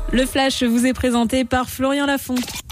Le Flash vous est présenté par Florian Lafont.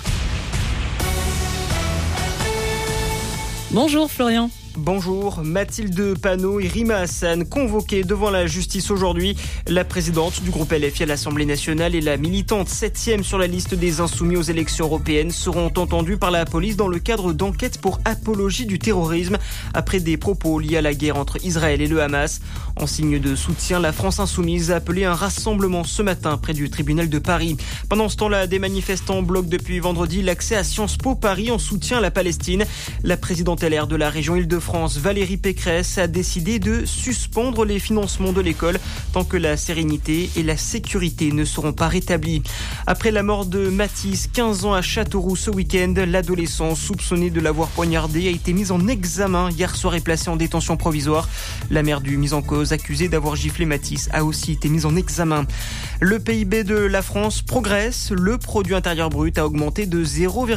Bonjour Florian. Bonjour, Mathilde Panot et Rima Hassan convoquées devant la justice aujourd'hui. La présidente du groupe LFI à l'Assemblée nationale et la militante 7e sur la liste des insoumis aux élections européennes seront entendues par la police dans le cadre d'enquêtes pour apologie du terrorisme après des propos liés à la guerre entre Israël et le Hamas. En signe de soutien, la France insoumise a appelé un rassemblement ce matin près du tribunal de Paris. Pendant ce temps-là, des manifestants bloquent depuis vendredi l'accès à Sciences Po Paris en soutien à la Palestine. La présidente LR de la région Île-de-France, Valérie Pécresse, a décidé de suspendre les financements de l'école tant que la sérénité et la sécurité ne seront pas rétablies. Après la mort de Mathis, 15 ans à Châteauroux ce week-end, l'adolescent soupçonné de l'avoir poignardé a été mis en examen hier soir et placé en détention provisoire. La mère du mis en cause, accusé d'avoir giflé Mathis, a aussi été mise en examen. Le PIB de la France progresse. Le produit intérieur brut a augmenté de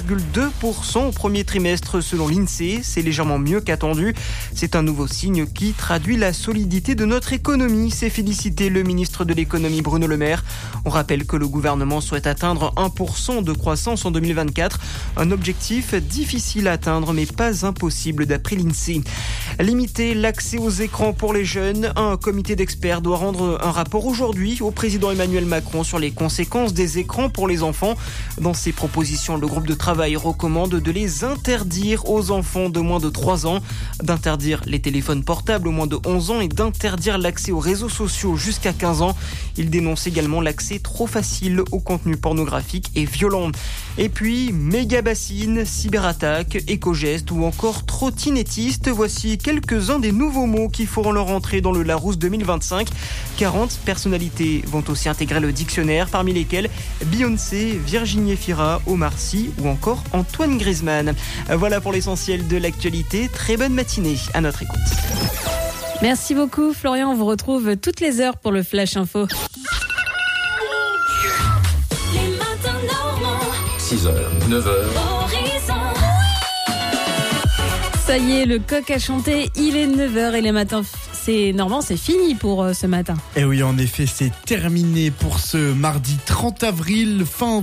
0,2% au premier trimestre selon l'INSEE. C'est légèrement mieux qu'attendu. C'est un nouveau signe qui traduit la solidité de notre économie, s'est félicité le ministre de l'économie Bruno Le Maire. On rappelle que le gouvernement souhaite atteindre 1% de croissance en 2024. Un objectif difficile à atteindre mais pas impossible d'après l'INSEE. Limiter l'accès aux écrans pour les jeunes. Un comité d'experts doit rendre un rapport aujourd'hui au président Emmanuel Macron sur les conséquences des écrans pour les enfants. Dans ses propositions, le groupe de travail recommande de les interdire aux enfants de moins de 3 ans, d'interdire les téléphones portables aux moins de 11 ans et d'interdire l'accès aux réseaux sociaux jusqu'à 15 ans. Il dénonce également l'accès trop facile au contenu pornographique et violent. Et puis, méga bassine, cyberattaque, éco-geste ou encore trottinettiste, voici quelques-uns des nouveaux mots qui feront leur entrée dans le Larousse 2025. 40 personnalités vont aussi intégrer le dictionnaire, parmi lesquelles Beyoncé, Virginie Efira, Omar Sy ou encore Antoine Griezmann. Voilà pour l'essentiel de l'actualité. Très bonne matinée à notre écoute. Merci beaucoup Florian, on vous retrouve toutes les heures pour le Flash Info. 6h, 9h. Ça y est, le coq a chanté, il est 9h et les matins, c'est Normand, c'est fini pour ce matin. Et oui, en effet, c'est terminé pour ce mardi 30 avril, fin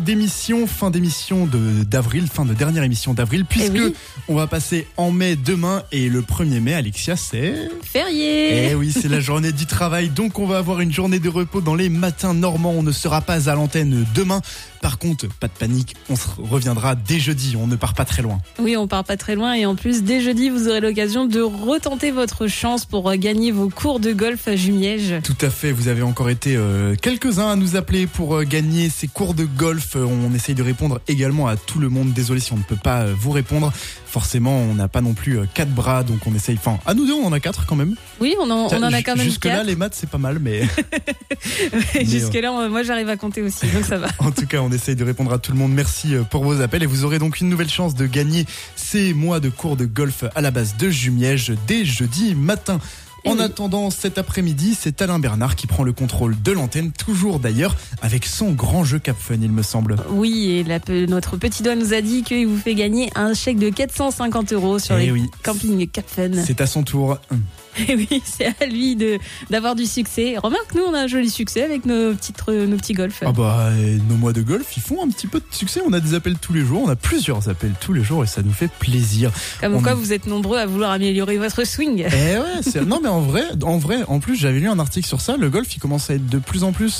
de dernière émission d'avril, puisque on va passer en mai demain et le 1er mai, Alexia, c'est... férié. Et oui, c'est la journée du travail, donc on va avoir une journée de repos dans les matins normands. On ne sera pas à l'antenne demain. Par contre, pas de panique, on reviendra dès jeudi, on ne part pas très loin. Oui, on part pas très loin et en plus, dès jeudi, vous aurez l'occasion de retenter votre chance pour gagner vos cours de golf à Jumièges. Tout à fait, vous avez encore été quelques-uns à nous appeler pour gagner ces cours de golf. On essaye de répondre également à tout le monde. Désolé si on ne peut pas vous répondre. Forcément, on n'a pas non plus 4 bras, donc on essaye. Enfin, à nous deux, on en a 4 quand même. Oui, on en a quand même 4. Jusque-là, les maths, c'est pas mal, mais... Jusque-là, moi, j'arrive à compter aussi, donc ça va. En tout cas, on essaye de répondre à tout le monde. Merci pour vos appels et vous aurez donc une nouvelle chance de gagner ces mois de cours de golf à la base de Jumièges dès jeudi matin. En attendant cet après-midi, c'est Alain Bernard qui prend le contrôle de l'antenne, toujours d'ailleurs avec son grand jeu Cap Fun, il me semble. Oui, et notre petit doigt nous a dit qu'il vous fait gagner un chèque de 450 € sur les campings Cap Fun. C'est à son tour. Et oui, c'est à lui d'avoir du succès. Remarque, nous, on a un joli succès avec nos petits golfs. Ah bah, nos mois de golf, ils font un petit peu de succès. On a des appels tous les jours, on a plusieurs appels tous les jours et ça nous fait plaisir. Comme quoi, vous êtes nombreux à vouloir améliorer votre swing. Eh ouais, non mais en vrai, en plus, j'avais lu un article sur ça. Le golf, il commence à être de plus en plus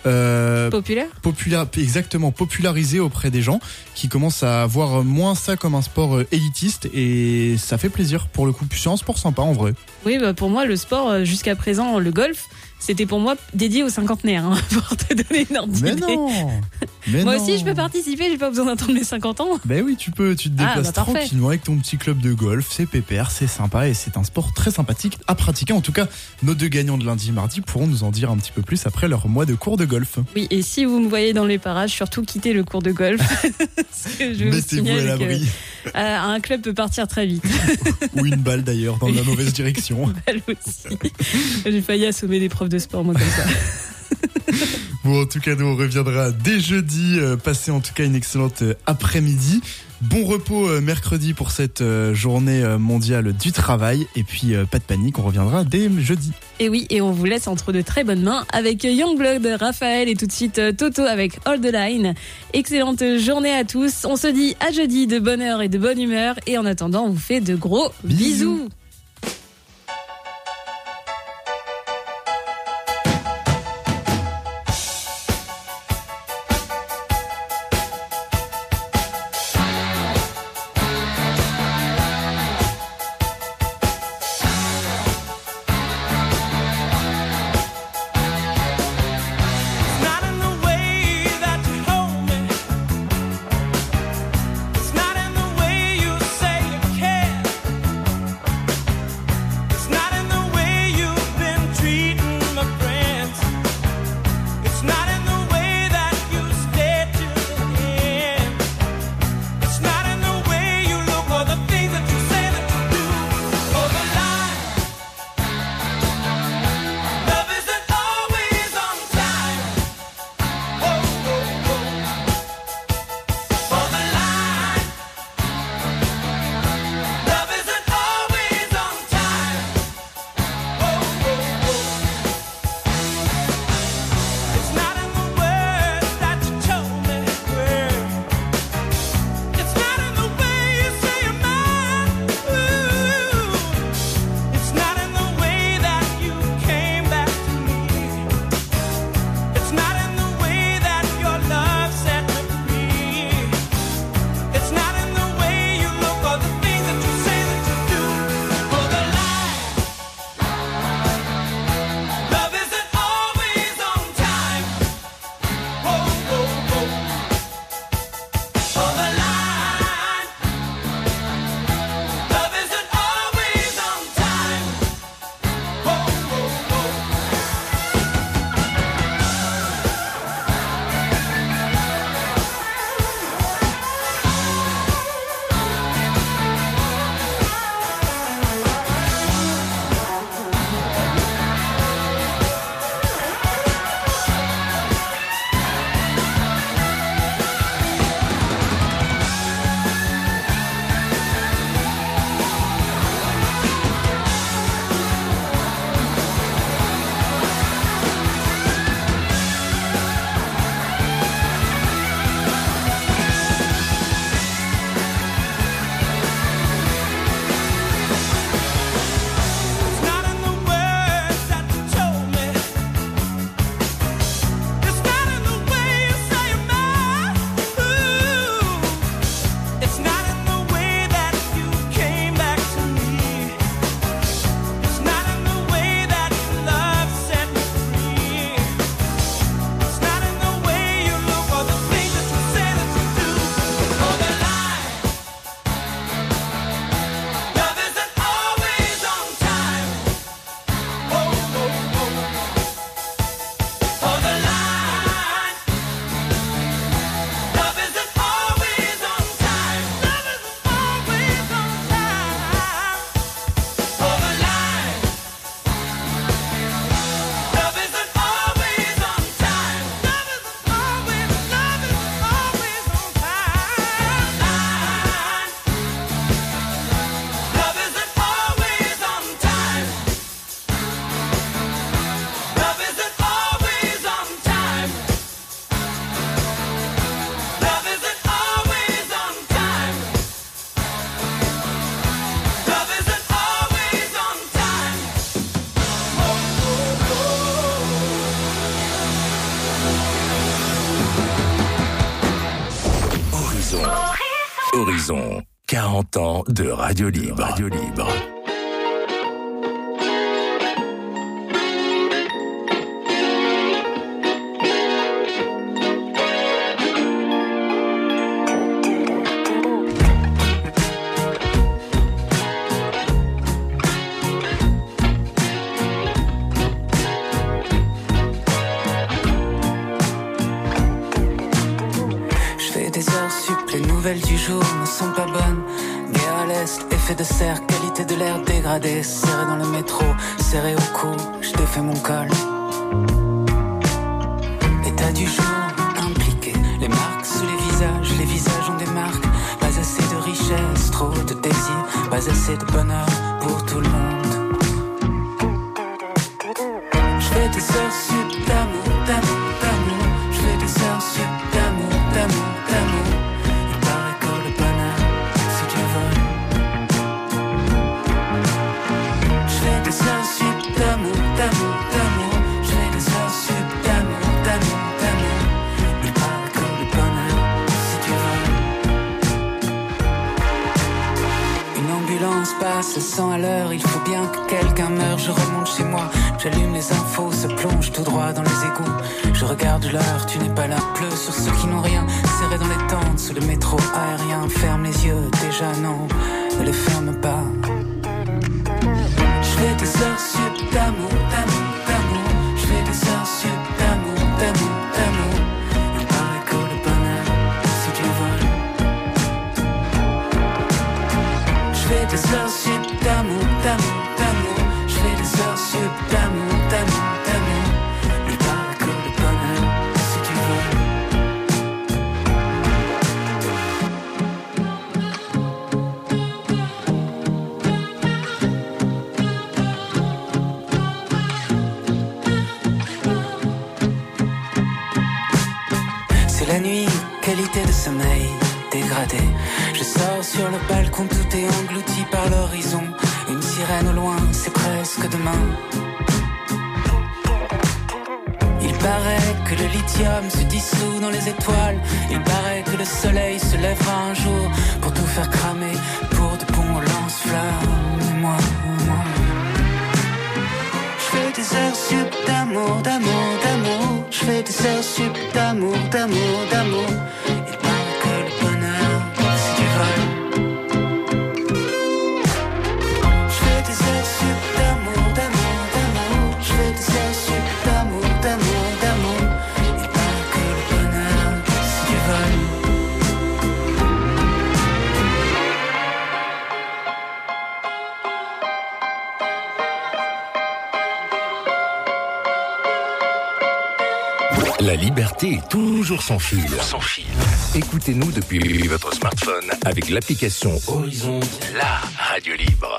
popularisé auprès des gens qui commencent à voir moins ça comme un sport élitiste et ça fait plaisir pour le coup. C'est un sport sympa en vrai. Oui, bah pour moi le sport jusqu'à présent, le golf, c'était pour moi dédié aux cinquantenaires, pour te donner une ordre d'idée. Moi aussi je peux participer, j'ai pas besoin d'attendre mes 50 ans. Ben oui, tu peux, tu te déplaces tranquillement avec ton petit club de golf, c'est pépère, c'est sympa et c'est un sport très sympathique à pratiquer. En tout cas, nos deux gagnants de lundi et mardi pourront nous en dire un petit peu plus après leur mois de cours de golf. Oui, et si vous me voyez dans les parages, surtout quittez le cours de golf. Mettez-vous à l'abri. Un club peut partir très vite. Ou une balle d'ailleurs, dans la mauvaise direction. Une balle aussi. J'ai failli assommer des profs de sport, moi, comme ça. Bon, en tout cas, nous, on reviendra dès jeudi. Passez en tout cas une excellente après-midi. Bon repos mercredi pour cette journée mondiale du travail. Et puis pas de panique, on reviendra dès jeudi. Et oui, et on vous laisse entre de très bonnes mains avec Youngblood, Raphaël et tout de suite Toto avec Hold the Line. Excellente journée à tous. On se dit à jeudi de bonne heure et de bonne humeur. Et en attendant, on vous fait de gros bisous. Horizon, 40 ans de Radio Libre. Radio Libre. Du jour ne sont pas bonnes. Guerre à l'est, effet de serre, qualité de l'air dégradée. Serré dans le métro, serré au cou, je défais mon col. État du jour impliqué, les marques sous les visages ont des marques. Pas assez pas assez de bonheur pour tout le monde. Je fais des heures sup d'amour, d'amour, d'amour. Je fais des heures sup d'amour, d'amour, d'amour. Il paraît que le bonheur, si tu veux. Je fais des heures sup d'amour, d'amour, d'amour. Je fais des heures sup d'amour, d'amour, d'amour. Il paraît que le bonheur, si tu veux. Une ambulance passe 100 à l'heure. Il faut bien que quelqu'un meure. Je remonte chez moi, j'allume les infos, se plonge tout droit dans les égouts. Je regarde l'heure, tu n'es pas là. Pleut sur ceux qui n'ont rien, serrés dans les tentes sous le métro aérien. Ferme les yeux, déjà non, ne les ferme pas. Je fais des heures sup d'amour, d'amour, d'amour. Je fais des heures sup d'amour, d'amour, d'amour. Il paraît que le bonheur, si tu veux. Je fais des heures sup d'amour, d'amour, d'amour. Je fais des heures sup d'amour, d'amour, d'amour. Il paraît que le bonheur, si tu veux. C'est la nuit, qualité de sommeil dégradée. Je sors sur le balcon, tout est englouti par l'horizon. Une sirène au loin, c'est presque demain. Il paraît que le lithium se dissout dans les étoiles. Il paraît que le soleil se lèvera un jour pour tout faire cramer, pour de bons lance-flammes. Et moi, je fais des heures sup d'amour, d'amour, d'amour. Je fais des heures sup d'amour, d'amour, d'amour. Il paraît que le bonheur, si tu veux. Je fais des heures sup d'amour, d'amour, d'amour. Je fais des heures sup d'amour, d'amour, d'amour. Il paraît que le bonheur, si tu veux. La liberté est toujours sans fil. Écoutez-nous depuis votre smartphone avec l'application Horizon, la radio libre.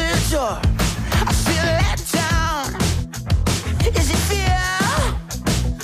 I feel let down. Is it fear?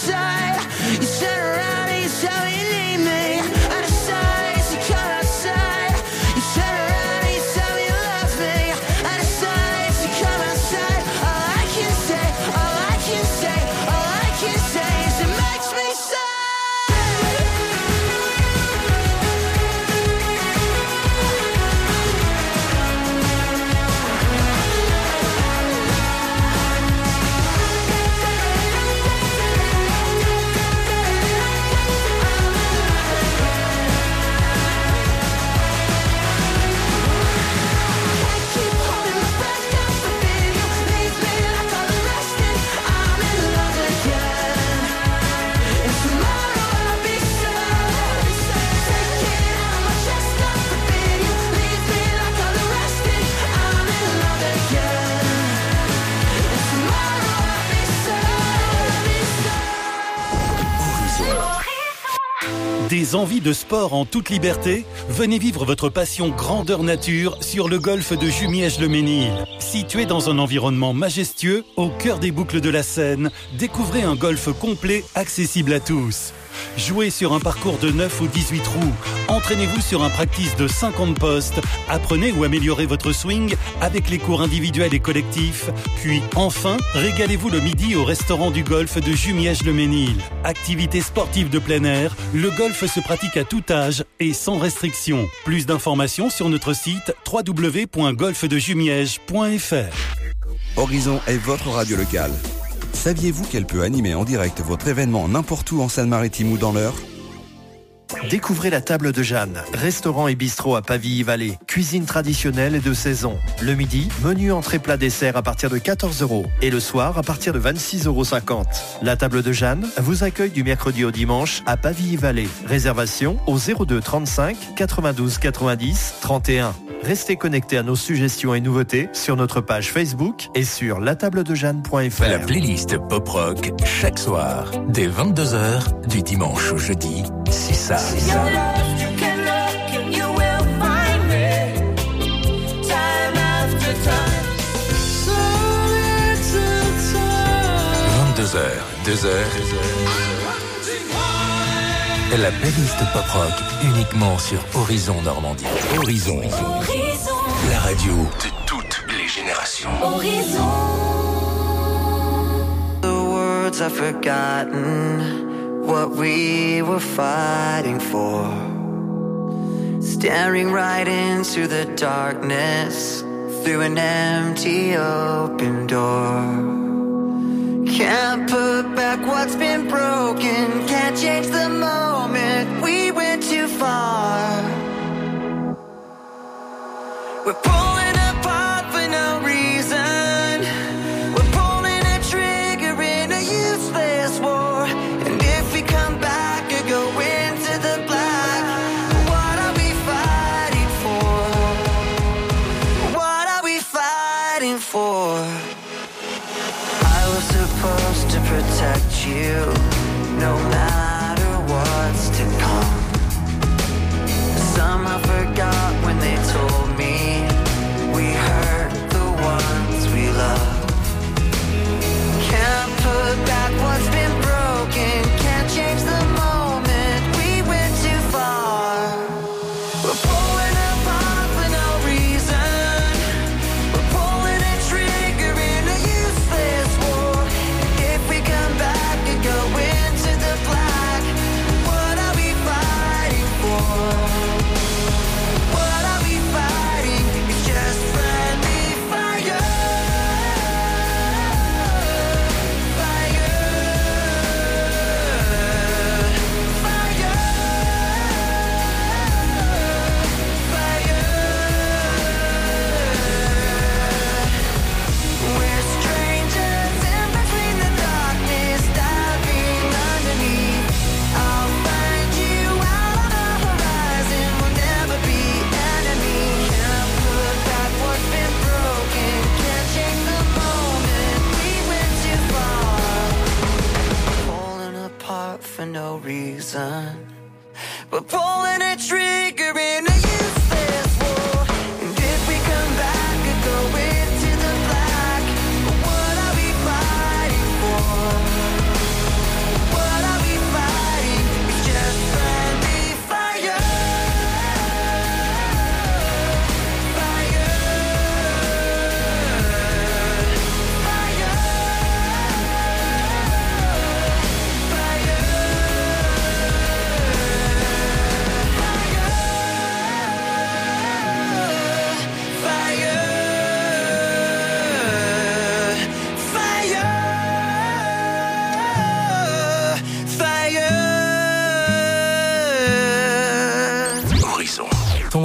side. You turn around and you tell me you need me. I decide to come outside. You turn around and you tell me you love me. I decide to come outside. All I can say, all I can say, all I can say is it makes me sad. Des envies de sport en toute liberté? Venez vivre votre passion grandeur nature sur le golfe de Jumièges-le-Mesnil. Situé dans un environnement majestueux, au cœur des boucles de la Seine, découvrez un golfe complet accessible à tous. Jouez sur un parcours de 9 ou 18 trous, entraînez-vous sur un practice de 50 postes, apprenez ou améliorez votre swing avec les cours individuels et collectifs, puis enfin, régalez-vous le midi au restaurant du golfe de Jumièges-le-Mesnil. Activité sportive de plein air, le golfe se pratique à tout âge et sans restriction. Plus d'informations sur notre site www.golfedejumièges.fr. Horizon est votre radio locale. Saviez-vous qu'elle peut animer en direct votre événement n'importe où en Seine-Maritime ou dans l'Eure ? Découvrez la table de Jeanne, restaurant et bistrot à Pavilly-Vallée. Cuisine traditionnelle et de saison. Le midi, menu entrée plat dessert à partir de 14 € et le soir à partir de 26,50 €. La table de Jeanne vous accueille du mercredi au dimanche à Pavilly-Vallée. Réservation au 02 35 92 90 31. Restez connectés à nos suggestions et nouveautés sur notre page Facebook et sur latabledejeanne.fr. La playlist Pop Rock chaque soir dès 22h du dimanche au jeudi. C'est ça. 2h. La playlist Pop Rock uniquement sur Horizon Normandie. Horizon. La radio de toutes les générations. The words I've forgotten, what we were fighting for. Staring right into the darkness, through an empty open door. Can't put back what's been broken, can't change the moment, we went too far. We're pulling apart for no reason, we're pulling a trigger in a useless war. And if we come back or go into the black, what are we fighting for? What are we fighting for? Supposed to protect you, no matter what's to come. Somehow forgot when they told me we hurt the ones we love. Can't put back what's been broken, can't change the moment, we went too far. We're pulling apart for no reason, we're pulling a trigger in a useless war. If we come back and go into the black, what are we fighting?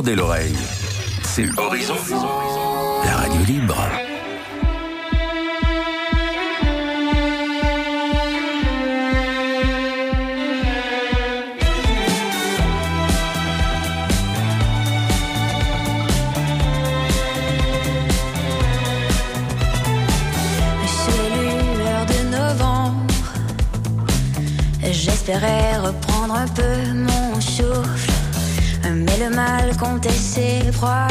Tendez l'oreille. C'est Horizon, la radio libre. J'espérais reprendre un peu mon souffle, mais le mal comptait ses proies.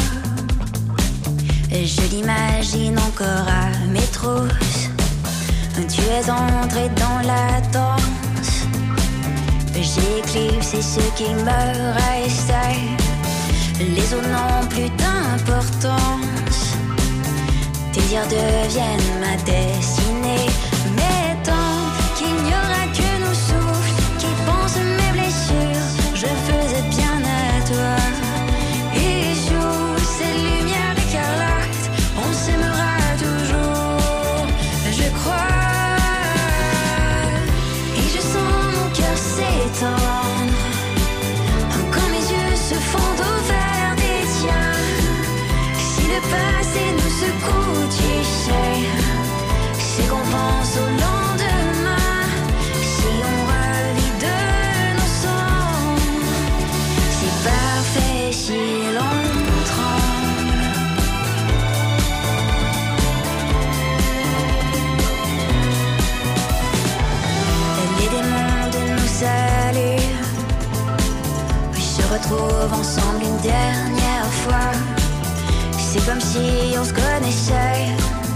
Je l'imagine encore à mes trousses. Tu es entré dans la danse. J'ai éclipsé ce qui me restait. Les autres n'ont plus d'importance. Tes dires deviennent ma destinée. Mais tant qu'il n'y aura que nos souffles qui pensent mes blessures, je faisais bien à toi. Et sous ces lumières écarlates, on s'aimera toujours, je crois. Et je sens mon cœur s'étendre quand mes yeux se font au vert des tiens. Si le passé nous secoue, tu sais, c'est qu'on pense au lendemain. Si on revit de nos songs, c'est parfait si l'on tremble. Les démons de nous saluent, se retrouvent ensemble une dernière fois. C'est comme si on se connaissait.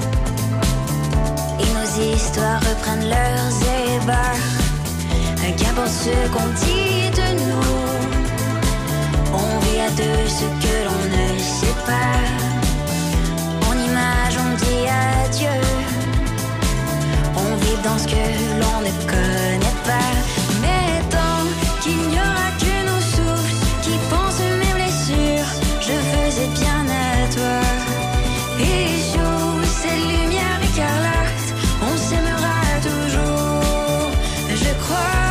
Et nos histoires reprennent leurs ébats. Qu'importe ce qu'on dit de nous, on vit à deux ce que l'on ne sait pas. En image on dit adieu. On vit dans ce que l'on ne connaît pas. Mais tant qu'il n'y aura que nos souffles qui pensent mes blessures, je faisais bien à toi. Et sous ces lumières écarlates, on s'aimera toujours, je crois.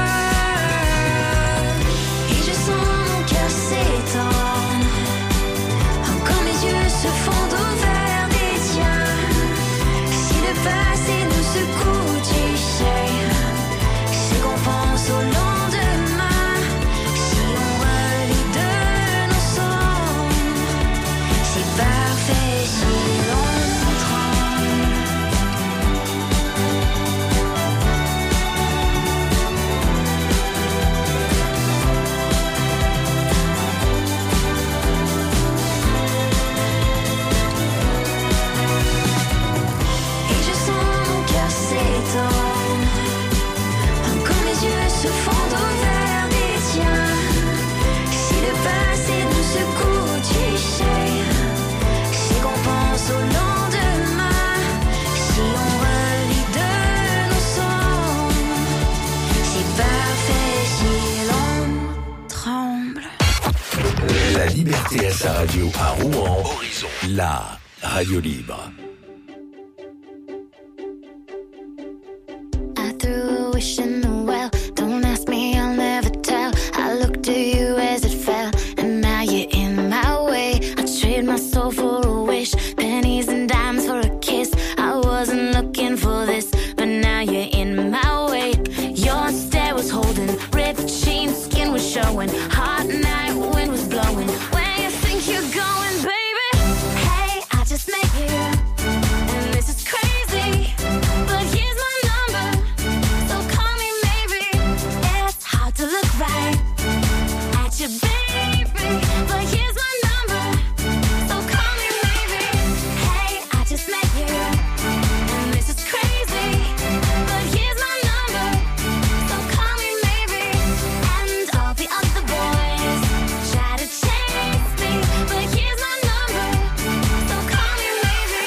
Et je sens mon cœur s'étendre quand mes yeux se font au vert des tiens. Si le passé nous secoue, tu sais, c'est qu'on pense au lendemain. Si on revit de nos songs, c'est parfait si l'on tremble. Et je sens mon cœur s'étendre quand mes yeux se font au vert des tiens. Si le passé nous secoue, tu sais, c'est qu'on pense au lendemain. Si on revit de nos songs, c'est parfait si l'on tremble. La liberté à sa radio à Rouen. Horizon, la radio libre. I threw a wish in the well. Don't ask me, I'll never tell. I looked to you as it fell, and now you're in my way. I trade my soul for a wish, pennies and dimes for a kiss. I wasn't looking for this, but now you're in my way. Your stare was holding, ripped jeans, skin was showing. Hot night, wind was blowing. Where you think you're going, baby? Hey, I just met you, and this is crazy. But here's my number, so call me maybe. It's hard to look right at you, baby. But here's my number, so call me maybe. Hey, I just met you, and this is crazy. But here's my number, so call me maybe. And all the other boys try to chase me, but here's my number, so call me maybe.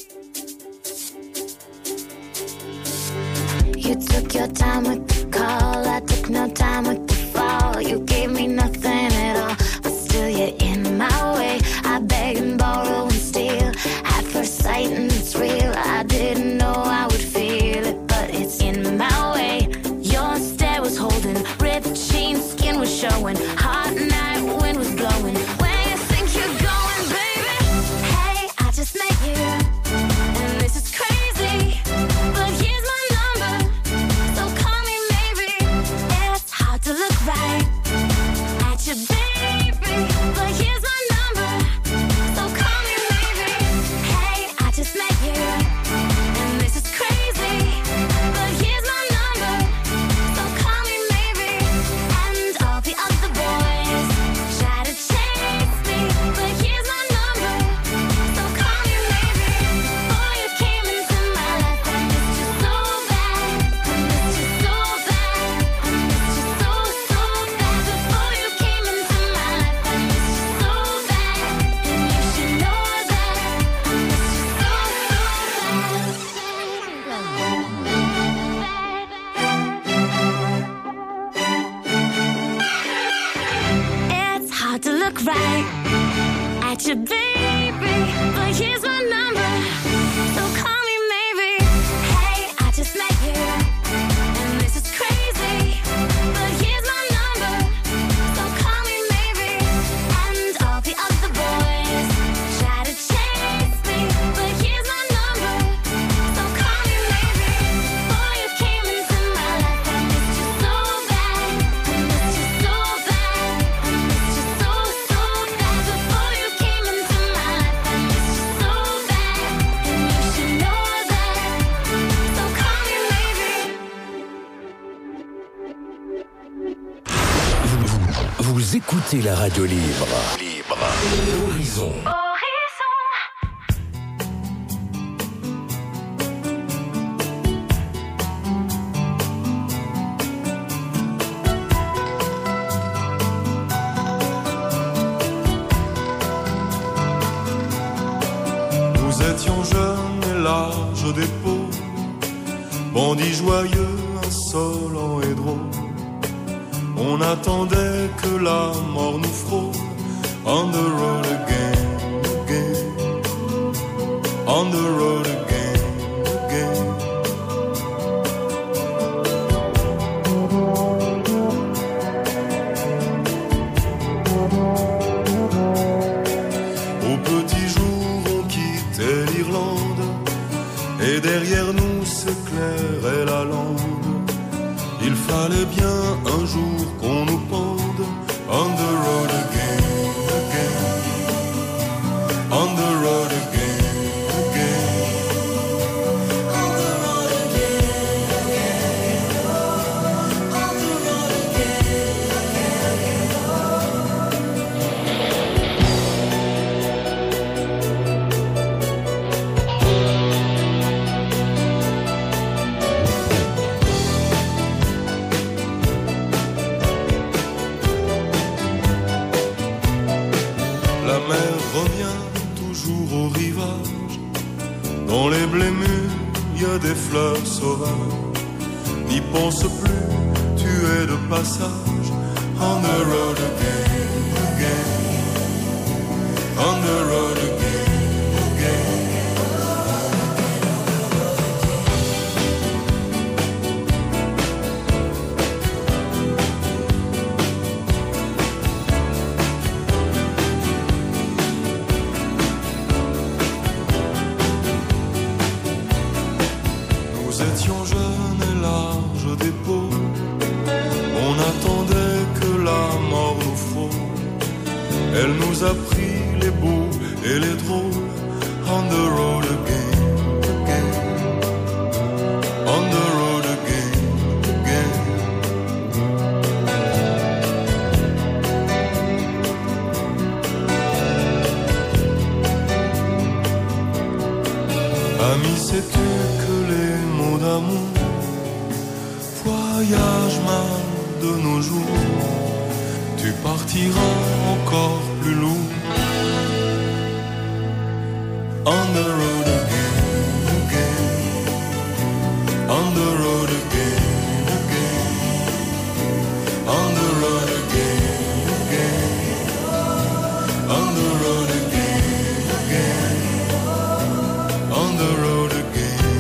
You took your time with the call, I took no time with the fall. You gave me nothing at all, but still you're in my way. I beg and borrow and steal at first sight, and it's real. I didn't know I would feel it, but it's in my way. Your stare was holding, ripped jeans, skin was showing. Hot night, wind was blowing. Where you think écoutez la radio libre. Horizon. Nous étions jeunes et larges d'épaules, bandits joyeux, insolents et drôles. On attendait que la mort nous frôle. On the road again, again. On the road again, again. Au petit jour, on quittait l'Irlande, et derrière nous s'éclairait la lande. Il fallait bien un jour qu'on nous pende. On the road again, again. On the road again, again. On the road again, again. On the road La mer revient toujours au rivage. Dans les blés mûrs, y a des fleurs sauvages. N'y pense plus, tu es de passage. On the road again, again. On the road again, again. Nous étions jeunes et larges d'épaules. On attendait que la mort nous frôle. Elle nous a pris les beaux et les drôles. On the road again, again. On the road again, again. Ami, sais-tu que les mots d'amour voyagent mal de nos jours? Tu partiras encore plus lourd. On the road again, again. On the road again, again. On the road again, again. On the road again, again. On the road again.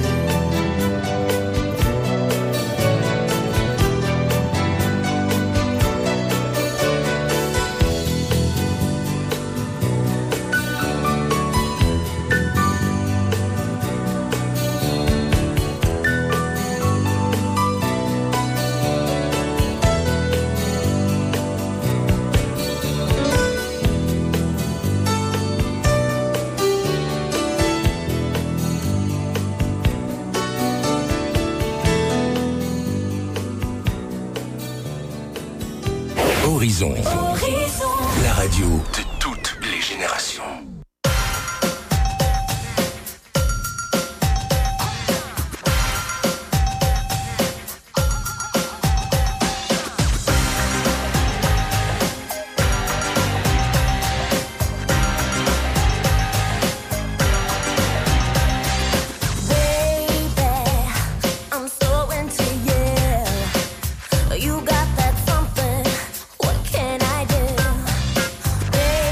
Horizon. La radio de toutes les générations. You got that something. What can I do?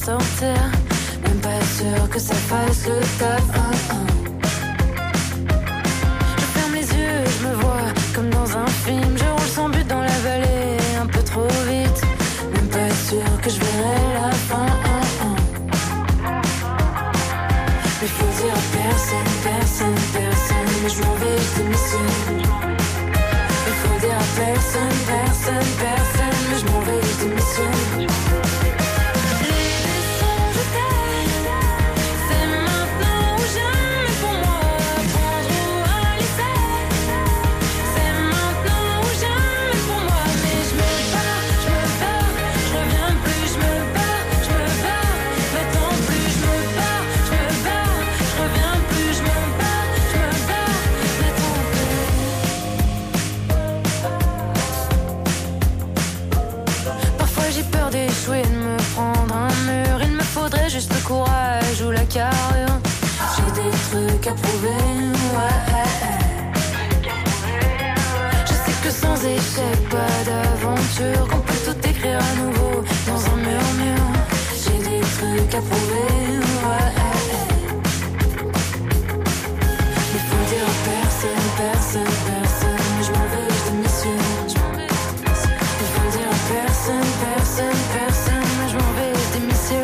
sortir. Même pas sûr que ça fasse le taf. Je ferme les yeux, je me vois comme dans un film. Je roule sans but dans la vallée, un peu trop vite. Même pas sûr que je verrai la fin. Mais faut dire à personne, personne, personne. Mais je m'en vais, je démissionne. Il faut dire à personne, personne, personne. Mais je m'en vais, je démissionne. Juste le courage ou la carrure. J'ai des trucs à prouver, ouais. Je sais que sans échec, pas d'aventure, qu'on peut tout écrire à nouveau dans un murmure. J'ai des trucs à prouver, ouais. Il faut dire à personne, personne, personne. Mais je m'en vais, je démissionne. Il faut dire à personne, personne, personne. Mais je m'en vais, je démissionne.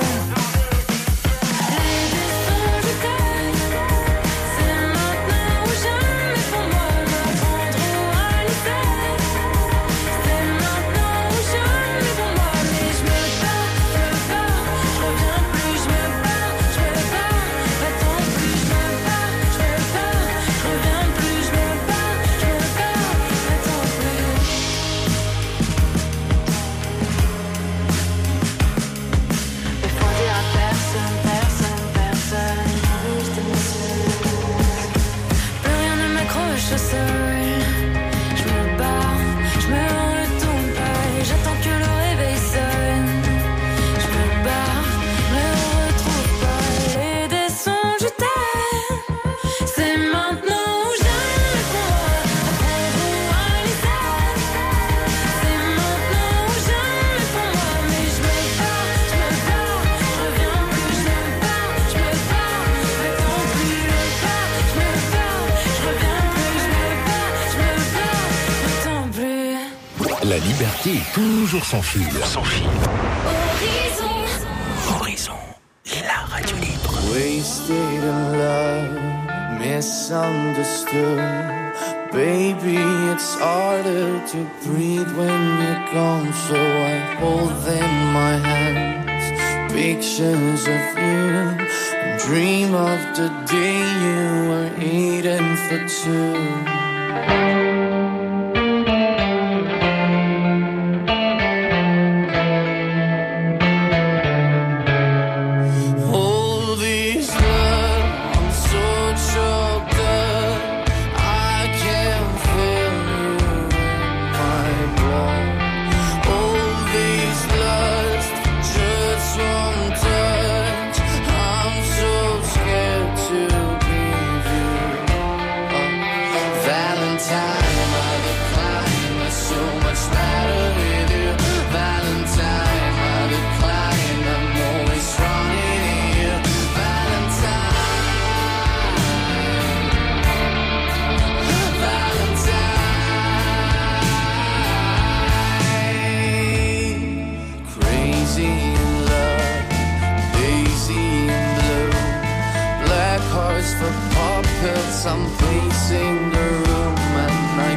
La liberté est toujours sans fil. Horizon, la radio libre. Wasted in love, misunderstood. Baby, it's harder to breathe when you're gone. So I hold in my hands pictures of you and dream of the day you were eating for two. I'm pacing the room and I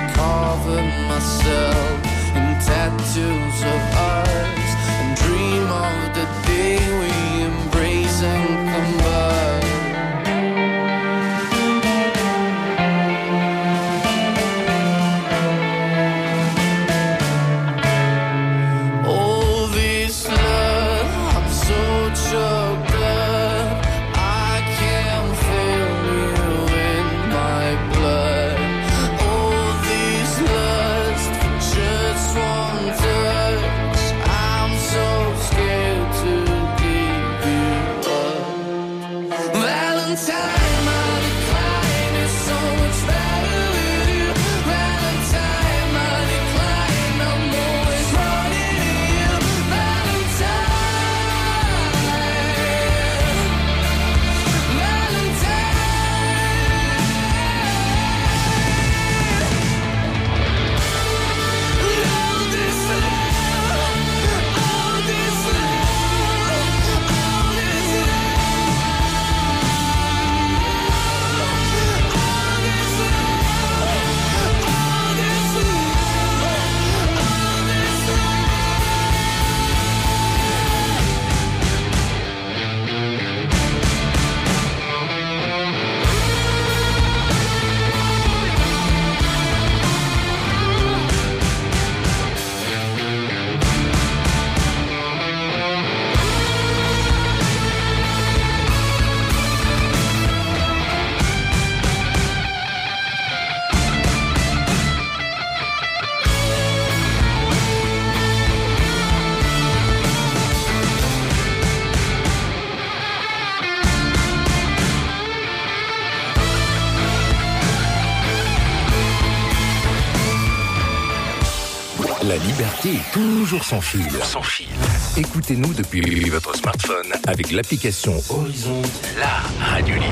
La liberté est toujours sans fil. Écoutez-nous depuis votre smartphone avec l'application Horizon, la radio libre.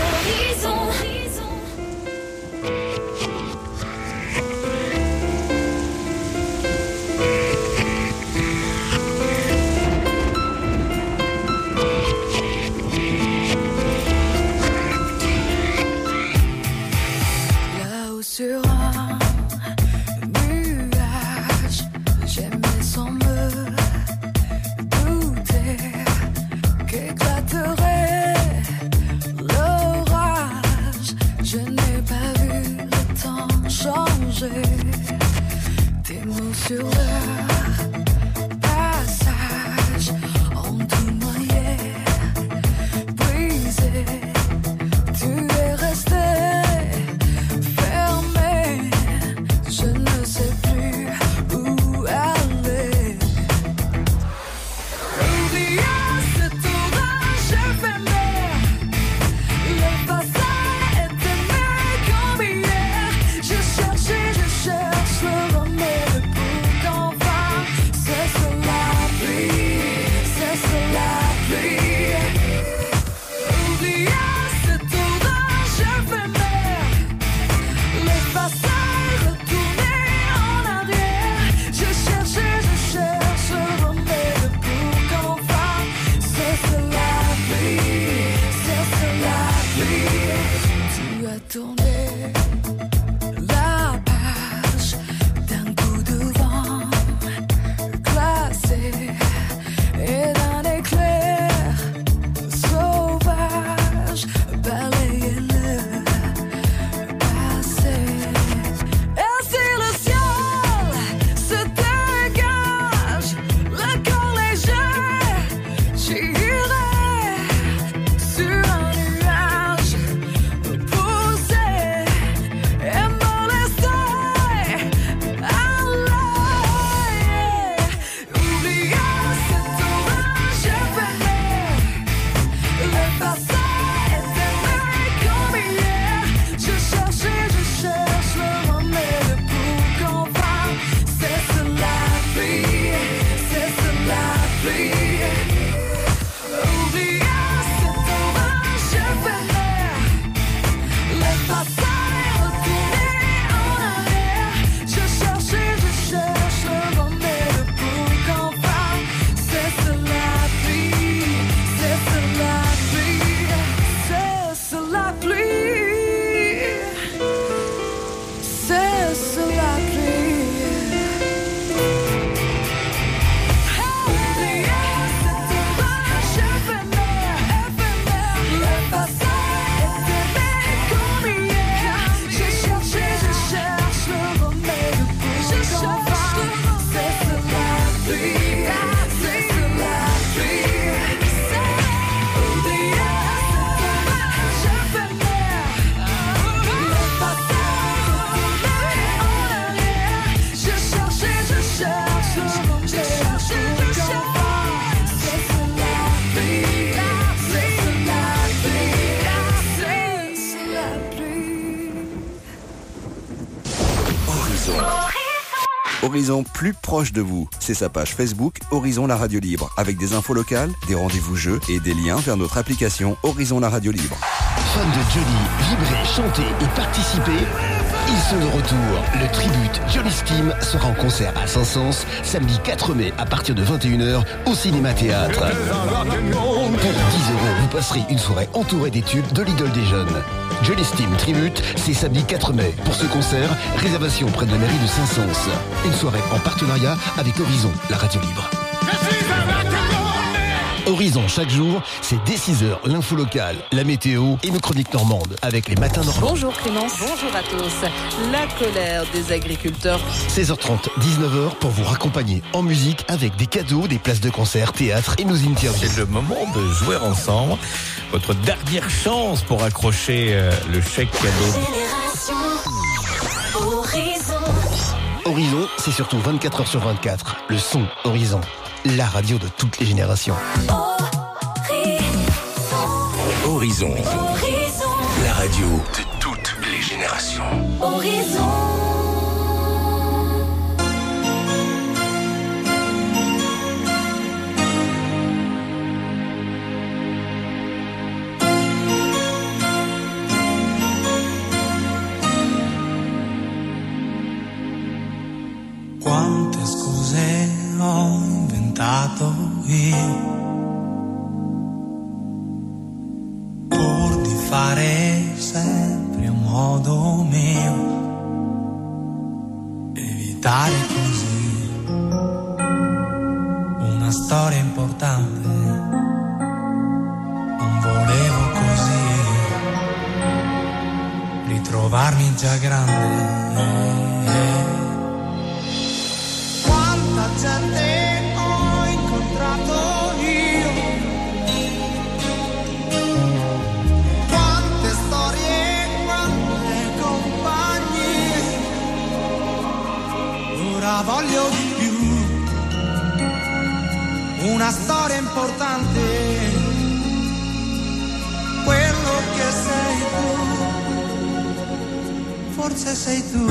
Là-haut sur un nuage, j'aimais sans me douter qu'éclaterait l'orage. Je n'ai pas vu le temps changer. Tes mots sur leur passage ont tout noyé, brisé. Tu es resté fermé, je ne sais plus où aller. Oubliez cet orage éphémère, le passé est aimé comme hier. Je cherche le remède pour qu'enfin cesse la pluie, cesse la pluie. Oubliez cet orage éphémère, le passé retourné en arrière. Je cherche le remède pour qu'enfin cesse la pluie, cesse la pluie. Tu as tourné la page d'un coup de vent glacé et d'un éclair sauvage, balayé le passé. Et si le ciel se dégage, le corps léger, j'irai sur un nuage, pousser et me laisser aller. Oubliez cet orage éphémère, le passé est aimé comme hier. Je cherche le remède pour qu'enfin cesse la pluie, cesse la pluie. Oubliez cet orage éphémère, le passé retourné en arrière. Je cherche le remède pour qu'enfin cesse la pluie, cesse la pluie, cesse la pluie, cesse la pluie. Oubliez cet orage éphémère, le passé est aimé comme hier. Je cherche le remède pour qu'enfin cesse la pluie, cesse la pluie. Oubliez cet orage éphémère, le passé retourné en arrière. Je cherche le remède pour qu'enfin cesse la pluie, cesse la pluie, cesse la pluie. Horizon plus proche de vous. C'est sa page Facebook Horizon la radio libre avec des infos locales, des rendez-vous jeux et des liens vers notre application Horizon la radio libre. Fans de Johnny, vibrer, chanter et participer, ils sont de retour. Le Tribute Johnny Steam sera en concert à Saint-Saëns samedi 4 mai à partir de 21h au Cinéma Théâtre. Pour 10 €, vous passerez une soirée entourée des tubes de l'idole des jeunes. Johnny Steam Tribute, c'est samedi 4 mai. Pour ce concert, réservation près de la mairie de Saint-Saëns. Une soirée en partenariat avec Horizon, la radio libre. Horizon chaque jour, c'est dès 6h l'info locale, la météo et nos chroniques normandes avec les matins normands. Bonjour Clémence. Bonjour à tous. La colère des agriculteurs. 16h30, 19h pour vous raccompagner en musique avec des cadeaux, des places de concert, théâtre et nos interviews. C'est le moment de jouer ensemble. Votre dernière chance pour accrocher le chèque cadeau. Horizon. Horizon, c'est surtout 24h sur 24. Le son Horizon, la radio de toutes les générations. Horizon. La radio de toutes les générations. Horizon. Quante scuse ho inventato io pur di fare sempre a modo mio, evitare così una storia importante. Non volevo così ritrovarmi già grande. Quanta gente ho incontrato io, quante storie, quante compagnie, ora voglio di più, una storia importante, quello che sei tu, forse sei tu.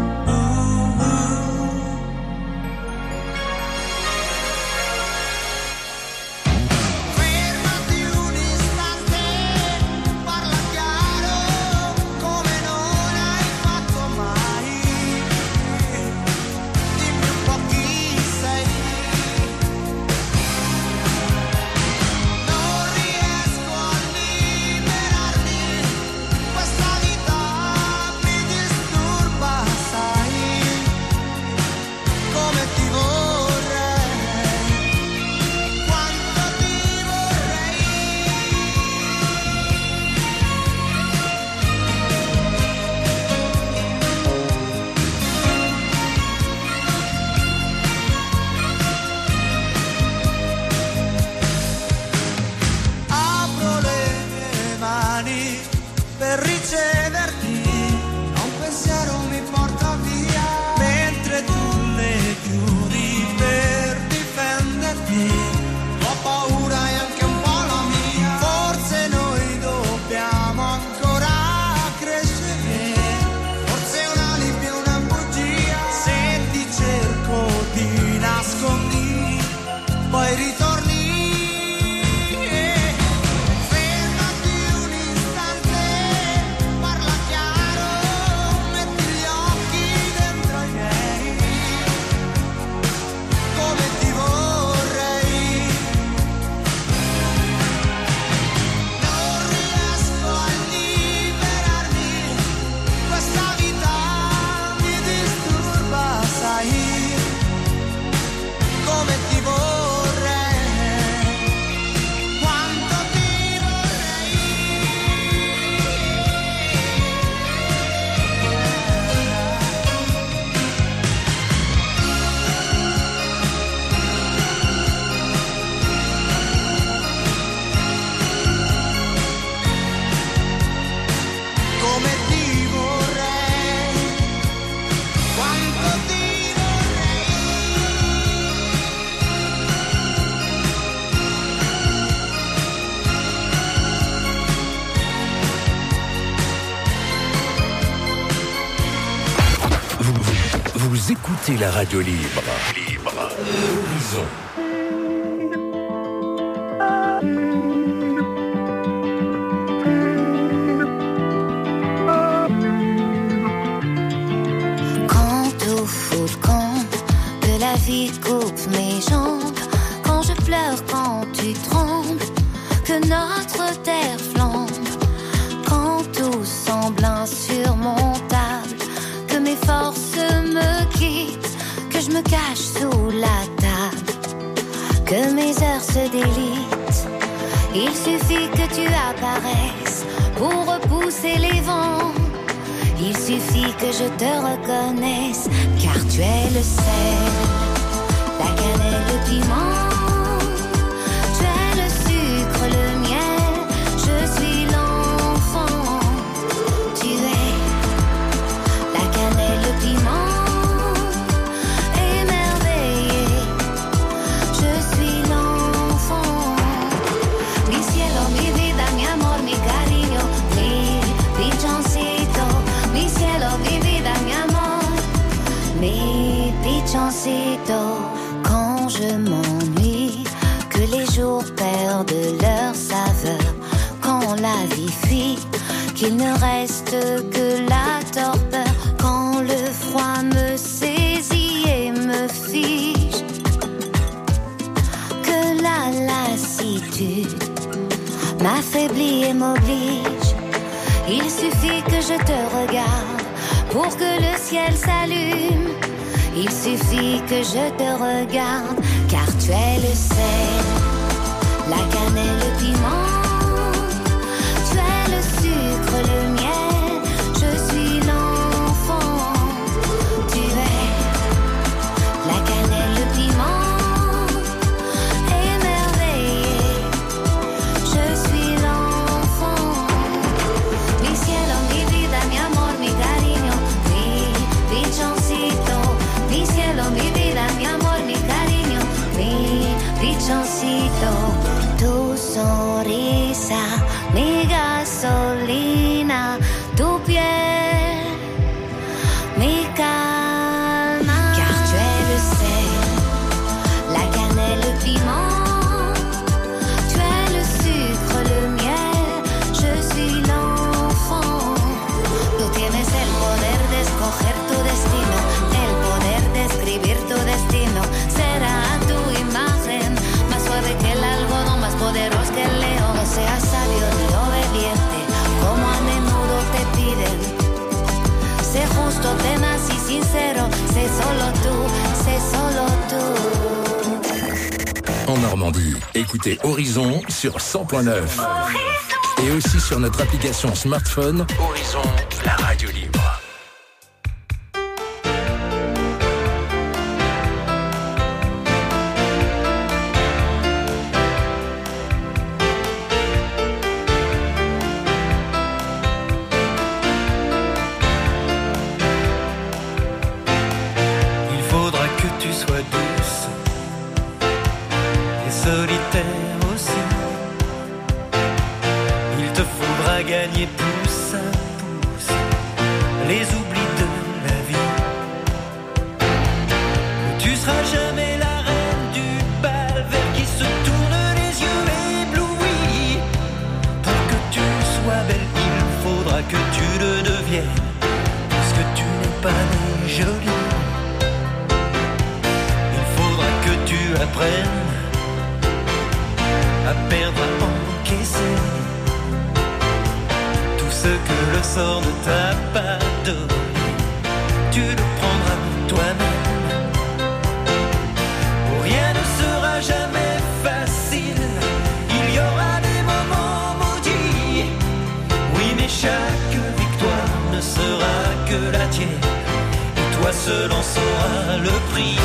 Vous écoutez la radio libre. Horizon. Quand au foot, quand que la vie coupe mes jambes, quand je pleure, quand tu trembles, que notre terre flambe, quand tout semble insurmontable, que mes forces me quittent, que je me cache sous la table, que mes heures se délitent. Il suffit que tu apparaisses pour repousser les vents. Il suffit que je te reconnaisse, car tu es le sel, la cannelle, le piment. Tu es le sucre, le miel, je suis l'enfant. Tu es la cannelle, le piment, émerveillé. Je suis l'enfant. Mi cielo, mi vida, mi amor, mi cariño, mi pichoncito. Mi cielo, mi vida, mi amor, mi pichoncito. Quand je m'ennuie, que les jours perdent leur saveur, quand la vie fuit, qu'il ne reste que la torpeur, quand le froid me saisit et m'affaiblit et m'oblige. Il suffit que je te regarde pour que le ciel s'allume. Il suffit que je te regarde, car tu es le sel, la cannelle, le piment. Tu es le sucre, le miel, je suis l'enfant. Tu es la cannelle, le piment. Émerveillé, je suis l'enfant. Mi cielo, mi vida, mi amor, mi cariño, mi pichoncito. Mi cielo, mi vida, mi amor, mi cariño, mi pichoncito. Tu sonrisa, mi gasolina, tu piel, mi calma. Car tu es le sel, la cannelle, le piment. Tu es le sucre, le miel, je suis l'enfant. Tú tienes el poder de escoger tu destino, el poder de escribir tu destino. Será tu imagen, más suave que el algodón, más poderoso que el león. No seas sabio ni obediente, como a menudo te piden. Sé justo, tenaz y sincero, sé solo tú, sé solo tú. En Normandie, écoutez Horizon sur 100.9. Et aussi sur notre application smartphone, Horizon, la radio libre. Il faudra que tu sois douce et solitaire aussi. Il te faudra gagner pouce à pouce les oublis de la vie. Tu seras jamais la reine du bal vers qui se tournent les yeux éblouis. Pour que tu sois belle, il faudra que tu le deviennes, parce que tu n'es pas née jolie. Il faudra que tu apprennes à perdre, à encaisser tout ce que le sort ne t'a pas donné. Tu le prendras toi-même. Oh, rien ne sera jamais facile. Il y aura des moments maudits. Oui, mais chaque victoire ne sera que la tienne. Et toi seul en sauras le prix.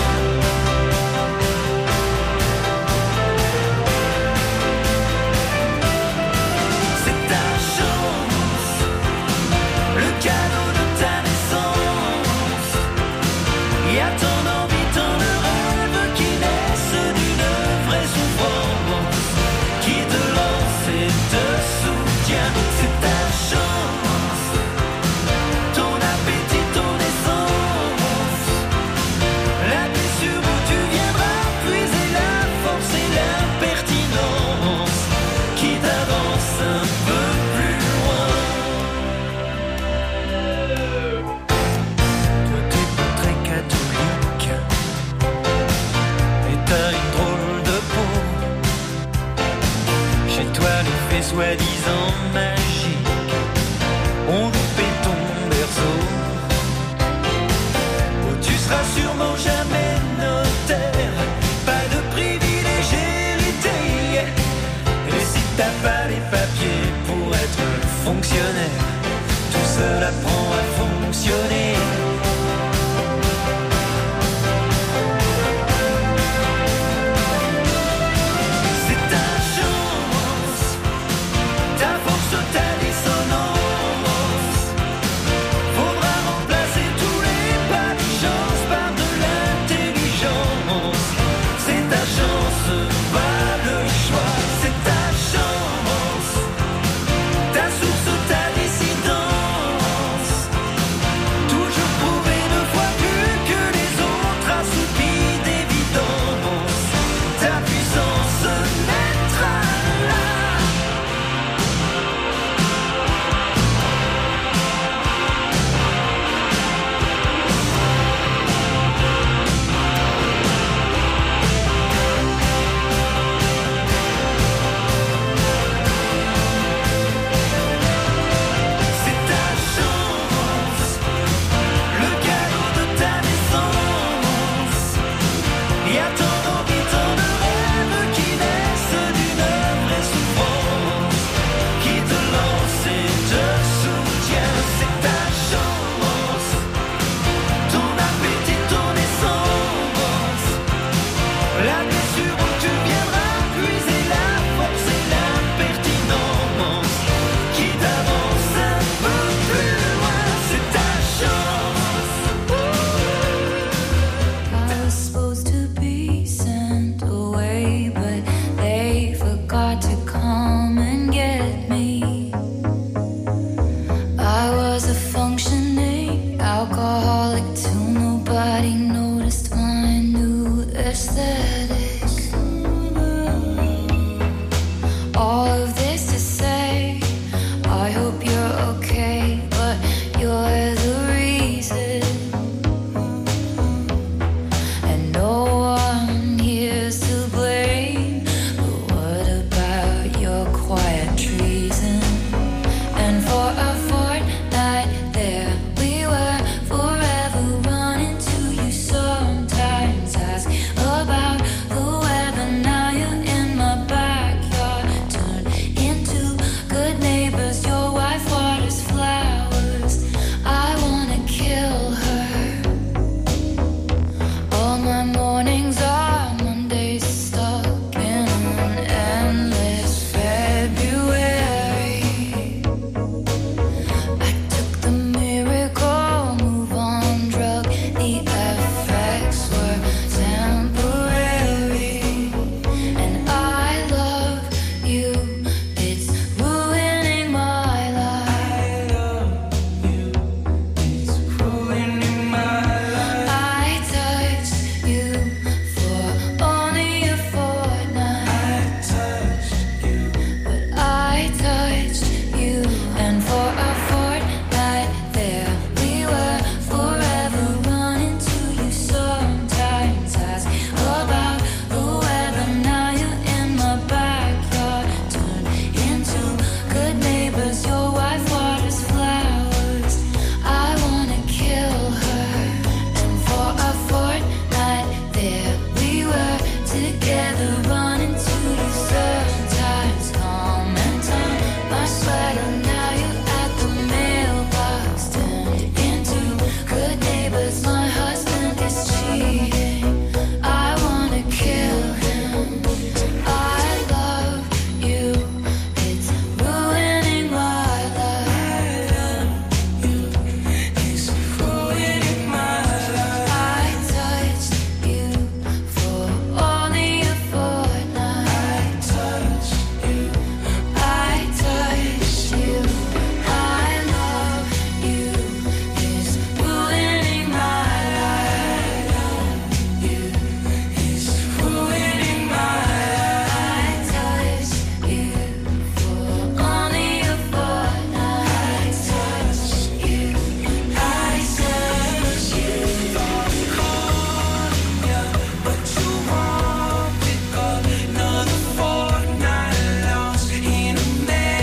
Le cadeau de ta naissance. Y a tant d'envie, tant de rêves qui naissent d'une vraie souffrance, qui te lance et te soutient. C'est ta chance, ton appétit, ton essence. La blessure où tu viendras puiser la force et l'impertinence qui t'avance un peu plus loin. Toi t'es pas très catholique et t'as une drôle de peau. Chez toi le fait soi-disant mal